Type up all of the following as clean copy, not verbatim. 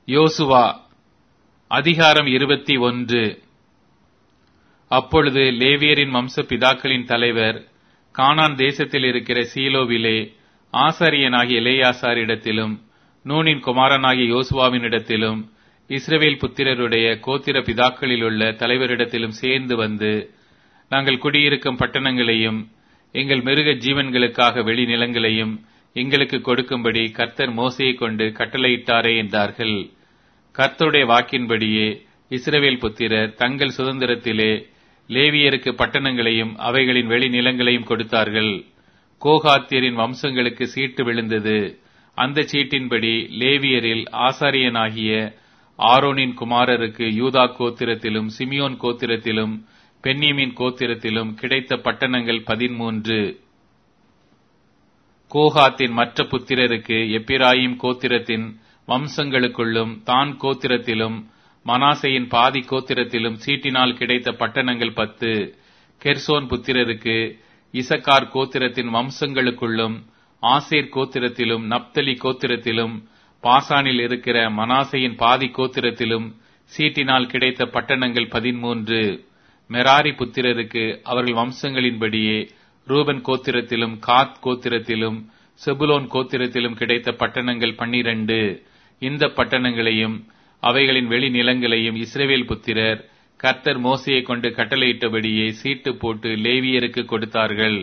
யோசுவா அதிகாரம் 21. அப்பொழுது லேவியரின் வம்ச பிதாக்களின் தலைவர் கானான் தேசத்தில் இருக்கிற சீலோவிலே ஆசாரியனாகிய எலெயாசாரிடத்திலும் நூனின் குமாரனாகிய யோசுவாவினிடத்திலும் இஸ்ரவேல் புத்திரருடைய கோத்திர பிதாக்களிலுள்ள தலைவரிடத்திலும் சேர்ந்து வந்து, நாங்கள் குடியிருக்கும் பட்டணங்களையும் எங்கள் மிருக ஜீவன்களுக்காக வெளிநிலங்களையும் எங்களுக்கு கொடுக்கும்படி கர்த்தர் மோசேயைக் கொண்டு கட்டளையிட்டாரே என்றார்கள். கர்த்தருடைய வாக்கின்படியே இஸ்ரவேல் புத்திரர் தங்கள் சுதந்திரத்திலே லேவியருக்கு பட்டணங்களையும் அவைகளின் வெளிநிலங்களையும் கொடுத்தார்கள். கோகாத்தியரின் வம்சங்களுக்கு சீட்டு விழுந்தது. அந்த சீட்டின்படி லேவியரில் ஆசாரியனாகிய ஆரோனின் குமாரருக்கு யூதா கோத்திரத்திலும் சிமியோன் கோத்திரத்திலும் பென்யமீன் கோத்திரத்திலும் கிடைத்த பட்டணங்கள் 13. கோகாத்தின் மற்ற புத்திரருக்கு எப்பிராயீம் கோத்திரத்தின் வம்சங்களுக்குள்ளும் தான் கோத்திரத்திலும் மனாசேயின் பாதி கோத்திரத்திலும் சீட்டினால் கிடைத்த பட்டணங்கள் 10. கெர்சோன் புத்திரருக்கு இசக்கார் கோத்திரத்தின் வம்சங்களுக்குள்ளும் ஆசேர் கோத்திரத்திலும் நப்தலி கோத்திரத்திலும் பாசானில் இருக்கிற மனாசேயின் பாதி கோத்திரத்திலும் சீட்டினால் கிடைத்த பட்டணங்கள் 13. மெராரி புத்திரருக்கு அவர்கள் வம்சங்களின்படியே ரூபன் கோத்திரத்திலும் காத் கோத்திரத்திலும் செபுலோன் கோத்திரத்திலும் கிடைத்த பட்டணங்கள் 12. இந்த பட்டணங்களையும் அவைகளின் வெளிநிலங்களையும் இஸ்ரவேல் புத்திரர் கர்த்தர் மோசேயைக் கொண்டு கட்டளையிட்டபடியே சீட்டு போட்டு லேவியருக்கு கொடுத்தார்கள்.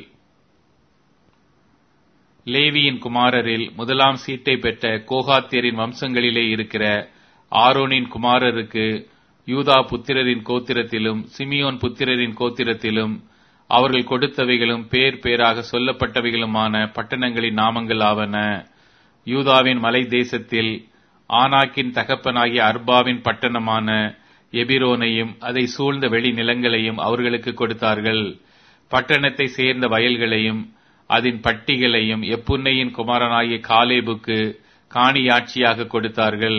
லேவியின் குமாரரில் முதலாம் சீட்டை பெற்ற கோகாத்தியரின் வம்சங்களிலே இருக்கிற ஆரோனின் குமாரருக்கு யூதா புத்திரரின் கோத்திரத்திலும் சிமியோன் புத்திரரின் கோத்திரத்திலும் அவர்கள் கொடுத்தவைகளும் பேர் பேராக சொல்லப்பட்டவைகளுமான பட்டணங்களின் நாமங்கள் ஆவன. யூதாவின் மலை தேசத்தில் ஆனாக்கின் தகப்பனாகிய அர்பாவின் பட்டணமான எபிரோனையும் அதை சூழ்ந்த வெளி நிலங்களையும் அவர்களுக்கு கொடுத்தார்கள். பட்டணத்தை சேர்ந்த வயல்களையும் அதன் பட்டிகளையும் எப்புன்னையின் குமாரனாகிய காலேபுக்கு காணியாட்சியாக கொடுத்தார்கள்.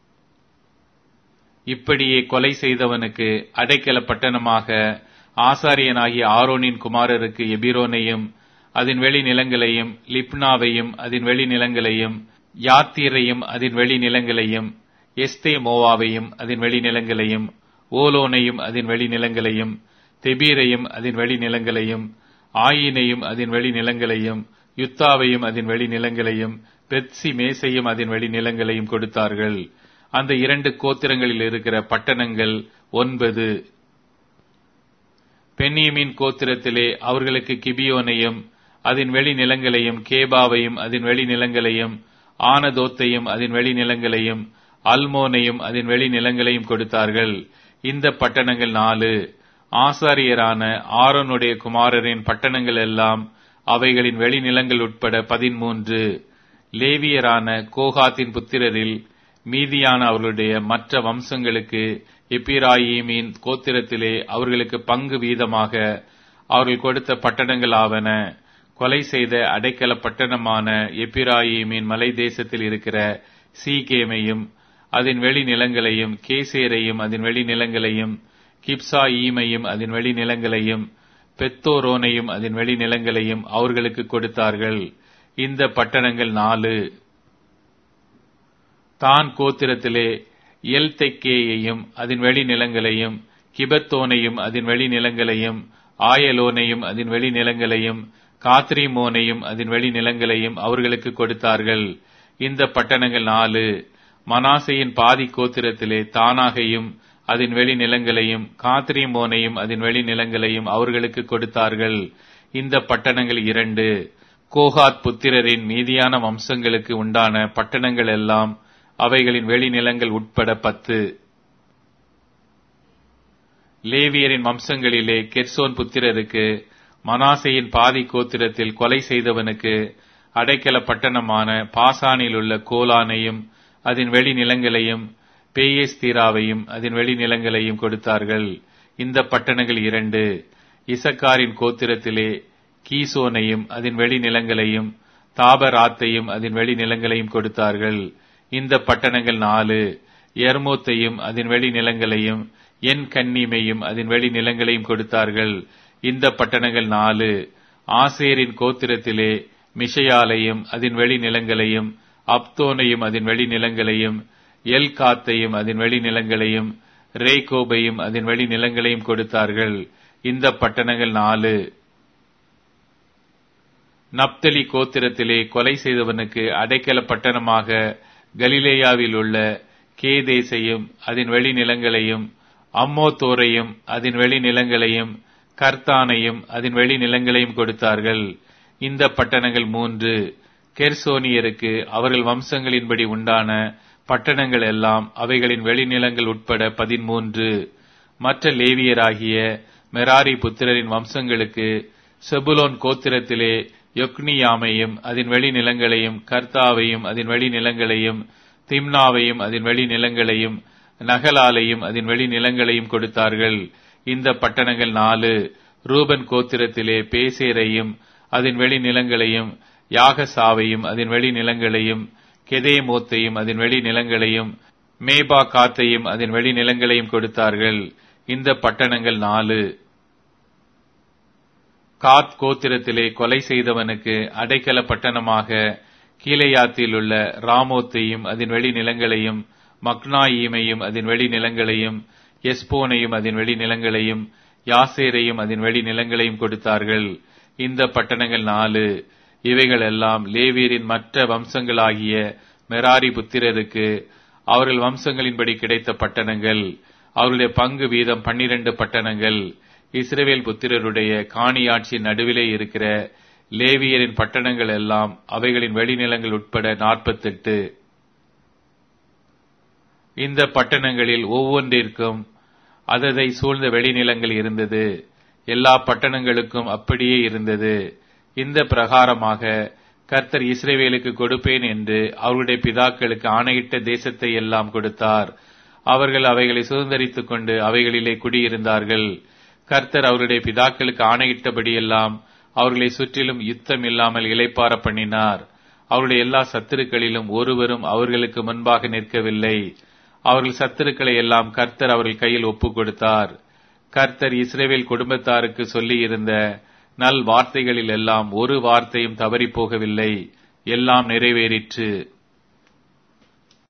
இப்படியே கொலை செய்தவனுக்கு அடைக்கல பட்டணமாக ஆசாரியனாகிய ஆரோனின் குமாரருக்கு எபிரோனையும் அதன் வெளி நிலங்களையும் லிப்னாவையும் அதன் வெளி நிலங்களையும் யாத்தீரையும் அதன் வெளி நிலங்களையும் எஸ்தே மோவாவையும் அதன் வெளி நிலங்களையும் ஓலோனையும் அதன் வெளி நிலங்களையும் தெபீரையும் அதன் வெளி நிலங்களையும் ஆயினையும் அதன் வெளி நிலங்களையும் யுத்தாவையும் அதன் வெளி நிலங்களையும் பெத்சி மேசையும் அதன் வெளி நிலங்களையும் கொடுத்தார்கள். அந்த 2 கோத்திரங்களில் இருக்கிற பட்டணங்கள் 9. பென்யமீன் கோத்திரத்திலே அவர்களுக்கு கிபியோனையும் அதன் வெளி நிலங்களையும் கேபாவையும் அதன் வெளி நிலங்களையும் ஆனதோத்தையும் அதன் வெளி நிலங்களையும் அல்மோனையும் அதன் வெளி நிலங்களையும் கொடுத்தார்கள். இந்த பட்டணங்கள் 4. ஆசாரியரான ஆரோனுடைய குமாரரின் பட்டணங்கள் எல்லாம் அவைகளின் வெளிநிலங்கள் உட்பட 13. லேவியரான கோகாத்தின் புத்திரரில் மீதியான அவர்களுடைய மற்ற வம்சங்களுக்கு எப்பிராயீமின் கோத்திரத்திலே அவர்களுக்கு பங்கு வீதமாக அவர்கள் கொடுத்த பட்டணங்கள் ஆவன. கொலை செய்த அடைக்கல பட்டணமான எப்பிராயீமின் மலை தேசத்தில் இருக்கிற சீகேமையும் அதன் வெளி நிலங்களையும் கேசேரையும் அதன் வெளி நிலங்களையும் கிப்சா ஈமையும் அதன் வெளி நிலங்களையும் பெத்தோரோனையும் அதன் வெளி நிலங்களையும் அவர்களுக்கு கொடுத்தார்கள். இந்த பட்டணங்கள் 4. தான் கோத்திரத்திலே எல்தெக்கேயையும் அதன் வெளி நிலங்களையும் கிபத்தோனையும் அதன் வெளி நிலங்களையும் ஆயலோனையும் அதன் வெளி நிலங்களையும் காத்ரிமோனையும் அதன் வெளி நிலங்களையும் அவர்களுக்கு கொடுத்தார்கள். இந்த பட்டணங்கள் 4. மனாசேயின் பாதி கோத்திரத்திலே தானாகையும் அதன் வெளி நிலங்களையும் காத்ரிமோனையும் அதன் வெளி நிலங்களையும் அவர்களுக்கு கொடுத்தார்கள். இந்த பட்டணங்கள் 2. கோகாத் புத்திரரின் மீதியான வம்சங்களுக்கு உண்டான பட்டணங்கள் எல்லாம் அவைகளின் வெளி நிலங்கள் உட்பட 10. லேவியரின் வம்சங்களிலே கெர்சோன் புத்திரருக்கு மனாசேயின் பாதி கோத்திரத்தில் கொலை செய்தவனுக்கு அடைக்கல பட்டணமான பாசானில் உள்ள கோலானையும் அதன் வெளி நிலங்களையும் பேயேஸ்தீராவையும் அதன் வெளி நிலங்களையும் கொடுத்தார்கள். இந்த பட்டணங்கள் 2. இசக்காரின் கோத்திரத்திலே கீசோனையும் அதன் வெளி நிலங்களையும் தாபராத்தையும் அதன் வெளி நிலங்களையும் கொடுத்தார்கள். இந்த பட்டணங்கள் 4. எர்மோத்தையும் அதன் வெளி நிலங்களையும் என் கன்னிமையும் அதன் வெளி நிலங்களையும் கொடுத்தார்கள். இந்த பட்டணங்கள் 4. ஆசேரின் கோத்திரத்திலே மிஷயாலையும் அதன் வெளி நிலங்களையும் அப்தோனையும் அதன் வெளி நிலங்களையும் எல்காத்தையும் அதன் வெளிநிலங்களையும் ரேகோபையும் அதன் வெளிநிலங்களையும் கொடுத்தார்கள். இந்த பட்டணங்கள் 4. நப்தலி கோத்திரத்திலே கொலை செய்தவனுக்கு அடைக்கல பட்டணமாக கலிலேயாவில் உள்ள கேதேசையும் அதன் வெளிநிலங்களையும் அம்மோத்தோரையும் அதன் வெளிநிலங்களையும் கர்த்தானையும் அதன் வெளிநிலங்களையும் கொடுத்தார்கள். இந்த பட்டணங்கள் 3. கெர்சோனியருக்கு அவர்கள் வம்சங்களின்படி உண்டான பட்டணங்கள் எல்லாம் அவைகளின் வெளிநிலங்கள் உட்பட 13. மற்ற லேவியராகிய மெராரி புத்திரரின் வம்சங்களுக்கு செபுலோன் கோத்திரத்திலே யொக்னியாமையும் அதன் வெளிநிலங்களையும் கர்த்தாவையும் அதன் வெளிநிலங்களையும் திம்னாவையும் அதன் வெளிநிலங்களையும் நகலாலையும் அதன் வெளிநிலங்களையும் கொடுத்தார்கள். இந்த பட்டணங்கள் 4. ரூபன் கோத்திரத்திலே பேசேரையும் அதன் வெளிநிலங்களையும் யாகசாவையும் அதன் வெளிநிலங்களையும் கெதேமோத்தையும் அதன் வெளிநிலங்களையும் மேபா காத்தையும் அதன் வெளிநிலங்களையும் கொடுத்தார்கள். இந்த பட்டணங்கள் 4. காத் கோத்திரத்திலே கொலை செய்தவனுக்கு அடைக்கல பட்டணமாக கீலேயாத்தில் உள்ள ராமோத்தையும் அதன் வெளிநிலங்களையும் மக்னாயீமையும் அதன் வெளிநிலங்களையும் எஸ்போனையும் அதன் வெளிநிலங்களையும் யாசேரையும் அதன் வெளிநிலங்களையும் கொடுத்தார்கள். இந்த பட்டணங்கள் 4. இவைகள் எல்லாம் லேவியரின் மற்ற வம்சங்களாகிய மெராரி புத்திரருக்கு அவர்கள் வம்சங்களின்படி கிடைத்த பட்டணங்கள். அவருடைய பங்கு வீதம் 12 பட்டணங்கள். இஸ்ரவேல் புத்திரருடைய காணியாட்சியின் நடுவிலே இருக்கிற லேவியரின் பட்டணங்கள் எல்லாம் அவைகளின் வெளிநிலங்கள் உட்பட 48. இந்த பட்டணங்களில் ஒவ்வொன்றிற்கும் அததை சூழ்ந்த வெளிநிலங்கள் இருந்தது. எல்லா பட்டணங்களுக்கும் அப்படியே இருந்தது. இந்த பிரகாரமாக கர்த்தர் இஸ்ரவேலுக்கு கொடுப்பேன் என்று அவருடைய பிதாக்களுக்கு ஆணையிட்ட தேசத்தை எல்லாம் கொடுத்தார். அவர்கள் அவைகளை சுதந்தரித்துக் கொண்டு அவைகளிலே குடியிருந்தார்கள். கர்த்தர் அவருடைய பிதாக்களுக்கு ஆணையிட்டபடியெல்லாம் அவர்களை சுற்றிலும் யுத்தம் இல்லாமல் இளைப்பாற பண்ணினார். அவருடைய எல்லா சத்துருக்களிலும் ஒருவரும் அவர்களுக்கு முன்பாக நிற்கவில்லை. அவர்கள் சத்துருக்களை எல்லாம் கர்த்தர் அவர்கள் கையில் ஒப்புக் கொடுத்தார். கர்த்தர் இஸ்ரவேல் குடும்பத்தாருக்கு சொல்லி இருந்த நல் வார்த்தைகளில் எல்லாம் ஒரு வார்த்தையும் தவறி போகவில்லை. எல்லாம் நிறைவேறிற்று.